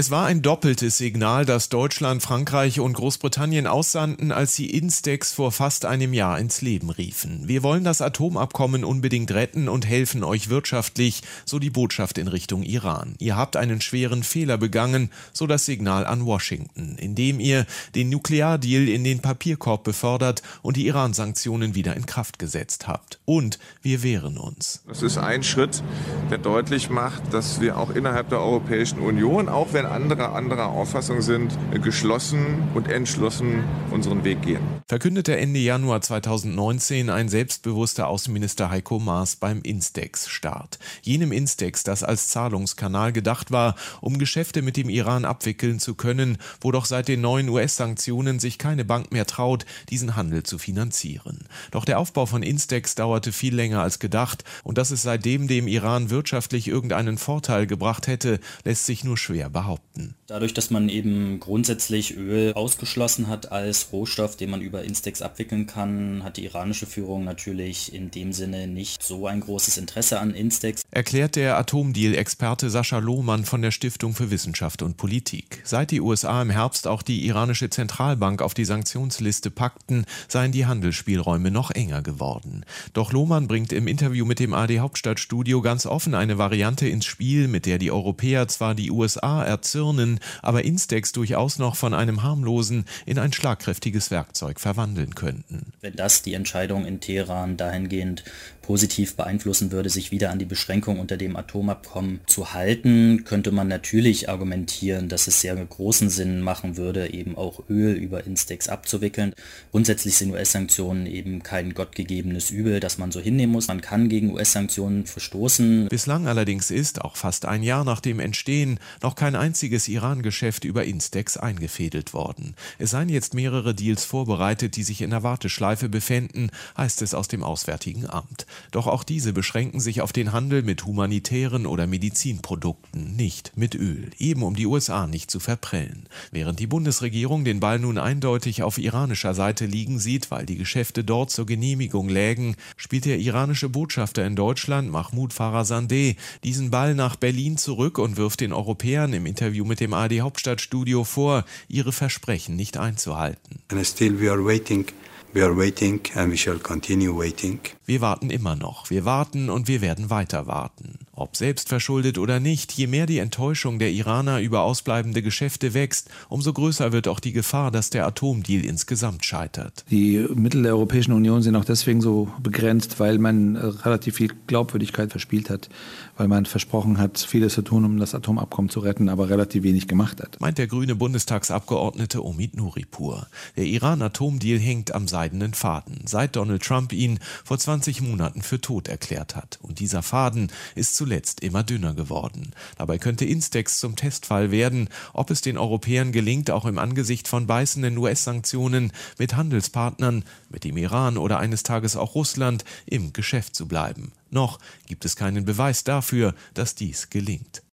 Es war ein doppeltes Signal, das Deutschland, Frankreich und Großbritannien aussandten, als sie INSTEX vor fast einem Jahr ins Leben riefen. Wir wollen das Atomabkommen unbedingt retten und helfen euch wirtschaftlich, so die Botschaft in Richtung Iran. Ihr habt einen schweren Fehler begangen, so das Signal an Washington, indem ihr den Nukleardeal in den Papierkorb befördert und die Iran-Sanktionen wieder in Kraft gesetzt habt. Und wir wehren uns. Das ist ein Schritt, der deutlich macht, dass wir auch innerhalb der Europäischen Union, auch wenn andere anderer Auffassung sind, geschlossen und entschlossen unseren Weg gehen. Verkündete Ende Januar 2019 ein selbstbewusster Außenminister Heiko Maas beim INSTEX-Start. Jenem INSTEX, das als Zahlungskanal gedacht war, um Geschäfte mit dem Iran abwickeln zu können, wo doch seit den neuen US-Sanktionen sich keine Bank mehr traut, diesen Handel zu finanzieren. Doch der Aufbau von INSTEX dauerte viel länger als gedacht und dass es seitdem dem Iran wirtschaftlich irgendeinen Vorteil gebracht hätte, lässt sich nur schwer behaupten. Dadurch, dass man eben grundsätzlich Öl ausgeschlossen hat als Rohstoff, den man über INSTEX abwickeln kann, hat die iranische Führung natürlich in dem Sinne nicht so ein großes Interesse an INSTEX. Erklärt der Atomdeal-Experte Sascha Lohmann von der Stiftung für Wissenschaft und Politik. Seit die USA im Herbst auch die iranische Zentralbank auf die Sanktionsliste packten, seien die Handelsspielräume noch enger geworden. Doch Lohmann bringt im Interview mit dem ARD Hauptstadtstudio ganz offen eine Variante ins Spiel, mit der die Europäer zwar die USA erzürnen, aber INSTEX durchaus noch von einem harmlosen in ein schlagkräftiges Werkzeug verwandeln könnten. Wenn das die Entscheidung in Teheran dahingehend positiv beeinflussen würde, sich wieder an die Beschränkung unter dem Atomabkommen zu halten, könnte man natürlich argumentieren, dass es sehr großen Sinn machen würde, eben auch Öl über INSTEX abzuwickeln. Grundsätzlich sind US-Sanktionen eben kein gottgegebenes Übel, das man so hinnehmen muss. Man kann gegen US-Sanktionen verstoßen. Bislang allerdings ist, auch fast ein Jahr nach dem Entstehen, noch kein einziges Iran-Geschäft über INSTEX eingefädelt worden. Es seien jetzt mehrere Deals vorbereitet, die sich in der Warteschleife befänden, heißt es aus dem Auswärtigen Amt. Doch auch diese beschränken sich auf den Handel mit humanitären oder Medizinprodukten, nicht mit Öl, eben um die USA nicht zu verprellen. Während die Bundesregierung den Ball nun eindeutig auf iranischer Seite liegen sieht, weil die Geschäfte dort zur Genehmigung lägen, spielt der iranische Botschafter in Deutschland, Mahmoud Farazandeh, diesen Ball nach Berlin zurück und wirft den Europäern im Interview mit dem ARD Hauptstadtstudio vor, ihre Versprechen nicht einzuhalten. And still we are waiting. We are waiting and we shall continue waiting. Wir warten immer noch. Wir warten und wir werden weiter warten. Ob selbstverschuldet oder nicht, je mehr die Enttäuschung der Iraner über ausbleibende Geschäfte wächst, umso größer wird auch die Gefahr, dass der Atomdeal insgesamt scheitert. Die Mittel der Europäischen Union sind auch deswegen so begrenzt, weil man relativ viel Glaubwürdigkeit verspielt hat, weil man versprochen hat, vieles zu tun, um das Atomabkommen zu retten, aber relativ wenig gemacht hat. Meint der grüne Bundestagsabgeordnete Omid Nuripur. Der Iran-Atomdeal hängt am seidenen Faden, seit Donald Trump ihn vor 20 Monaten für tot erklärt hat. Und dieser Faden ist zuletzt immer dünner geworden. Dabei könnte INSTEX zum Testfall werden, ob es den Europäern gelingt, auch im Angesicht von beißenden US-Sanktionen mit Handelspartnern, mit dem Iran oder eines Tages auch Russland, im Geschäft zu bleiben. Noch gibt es keinen Beweis dafür, dass dies gelingt.